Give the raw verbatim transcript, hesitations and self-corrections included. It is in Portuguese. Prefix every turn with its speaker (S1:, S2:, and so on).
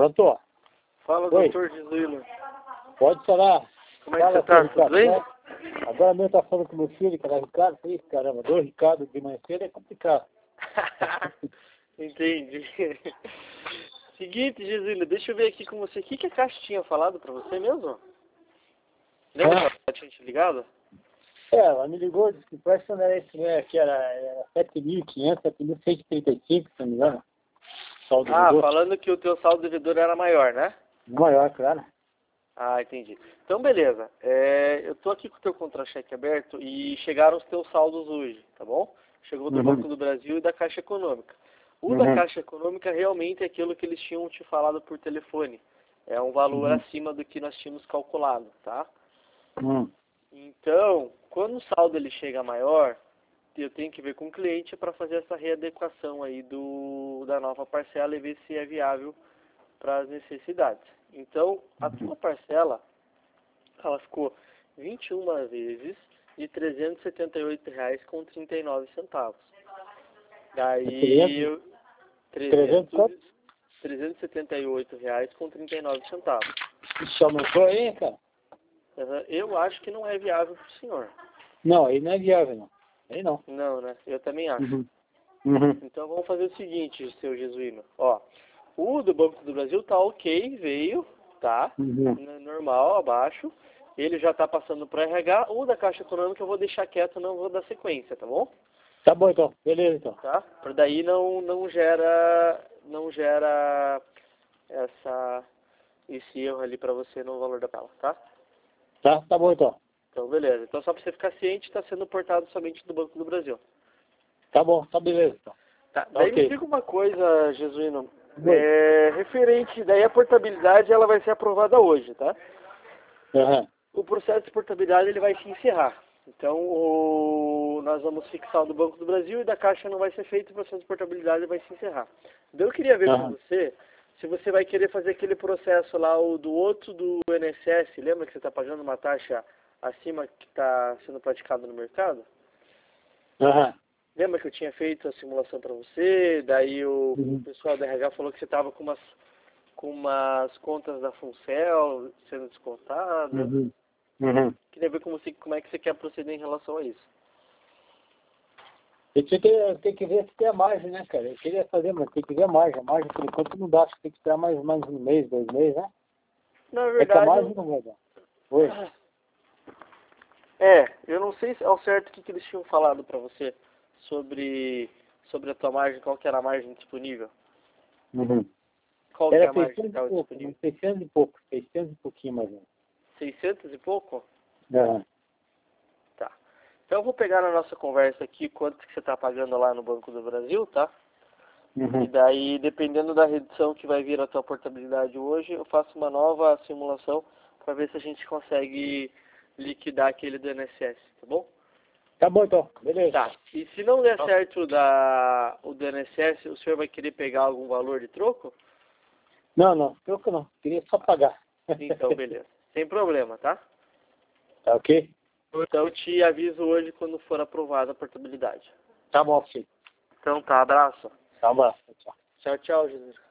S1: Pronto?
S2: Fala,
S1: Oi.
S2: doutor Jesuíno.
S1: Pode falar.
S2: Como é que
S1: Fala,
S2: você tá?
S1: seu
S2: Tudo bem?
S1: Ricardo. Agora mesmo tá falando com meu filho, que era Ricardo. Ih, caramba, dois Ricardo de manhã cedo é complicado.
S2: Entendi. Seguinte, Jesuíno, deixa eu ver aqui com você. O que, que a Caixa tinha falado pra você mesmo? Lembra que ela tinha te ligado?
S1: É, ela me ligou, disse que o preço não era esse, né? Que era, era sete mil e quinhentos, sete mil cento e trinta e cinco, se não me engano. Saldo
S2: Ah,
S1: devedor.
S2: falando que o teu saldo devedor era maior, né?
S1: Maior, claro.
S2: Ah, entendi. Então, beleza. É, eu tô aqui com o teu contra-cheque aberto e chegaram os teus saldos hoje, tá bom? Chegou do
S1: Uhum.
S2: Banco do Brasil e da Caixa Econômica. O
S1: Uhum.
S2: da Caixa Econômica realmente é aquilo que eles tinham te falado por telefone. É um valor
S1: Uhum.
S2: acima do que nós tínhamos calculado, tá?
S1: Uhum.
S2: Então, quando o saldo ele chega maior, eu tenho que ver com o cliente para fazer essa readequação aí do, da nova parcela e ver se é viável para as necessidades. Então, a tua parcela, ela ficou vinte e uma vezes de trezentos e setenta e oito reais com trinta e nove centavos. Daí, eu-
S1: trezentos quanto?
S2: trezentos e setenta e oito reais com trinta e nove centavos.
S1: Isso aumentou aí, cara?
S2: Uhum. Eu acho que não é viável para o senhor.
S1: Não, aí não é viável, não. Aí não.
S2: Não, né? Eu também acho.
S1: Uhum. Uhum.
S2: Então vamos fazer o seguinte, seu Jesuíno. Ó, o do Banco do Brasil tá ok, veio, tá?
S1: Uhum.
S2: N- Normal, abaixo. Ele já tá passando para R H. O da Caixa Econômica eu vou deixar quieto, não vou dar sequência, tá bom?
S1: Tá bom, então. Beleza, então.
S2: Tá? Por daí não, não gera, não gera essa, esse erro ali para você no valor da tela, tá?
S1: Tá, tá bom, então.
S2: Então, beleza. Então, só para você ficar ciente, está sendo portado somente do Banco do Brasil.
S1: Tá bom, tá beleza, então.
S2: Tá. Daí
S1: Ok.
S2: me diga uma coisa, Jesuíno.
S1: Oi.
S2: É, referente, daí a portabilidade ela vai ser aprovada hoje, tá?
S1: Aham.
S2: O processo de portabilidade ele vai se encerrar. Então, o, nós vamos fixar o do Banco do Brasil e da Caixa não vai ser feito, o processo de portabilidade vai se encerrar. Daí eu queria ver com
S1: Aham.
S2: você se você vai querer fazer aquele processo lá, o do outro do I N S S, lembra que você está pagando uma taxa acima que está sendo praticado no mercado?
S1: Aham.
S2: Lembra que eu tinha feito a simulação para você, daí o
S1: Uhum.
S2: pessoal da R H falou que você estava com umas, com umas contas da Funcel sendo descontadas.
S1: Uhum. Uhum.
S2: Queria ver como, você, como é que você quer proceder em relação a isso.
S1: Eu tinha que, tem que ver se tem a margem, né, cara? Eu queria fazer, mas tem que ver a margem. A margem, por enquanto, não dá. Acho que tem que esperar mais, mais um mês, dois meses, né?
S2: Na
S1: É que a
S2: verdade,
S1: margem
S2: eu...
S1: não vai dar. Oi.
S2: é, eu não sei se ao certo o que, que eles tinham falado para você sobre, sobre a tua margem, qual que era a margem disponível.
S1: Uhum.
S2: Qual que é
S1: Era
S2: a margem que
S1: seiscentos e
S2: estava
S1: pouco,
S2: disponível?
S1: né? seiscentos e pouco, seiscentos e pouquinho mais ou menos.
S2: seiscentos e pouco?
S1: Aham.
S2: Tá. Então eu vou pegar na nossa conversa aqui quanto que você está pagando lá no Banco do Brasil, tá? E
S1: Uhum.
S2: daí, dependendo da redução que vai vir a tua portabilidade hoje, eu faço uma nova simulação para ver se a gente consegue liquidar aquele do I N S S, tá bom?
S1: Tá bom, então. Beleza.
S2: Tá. E se não der certo da, o do I N S S, o senhor vai querer pegar algum valor de troco?
S1: Não, não. Troco não. Queria só pagar.
S2: Então, beleza. Sem problema, tá?
S1: Tá ok?
S2: Então, eu te aviso hoje quando for aprovada a portabilidade.
S1: Tá bom, filho.
S2: Então tá, abraço.
S1: Tá bom. Tchau.
S2: Tchau, tchau, Jesus.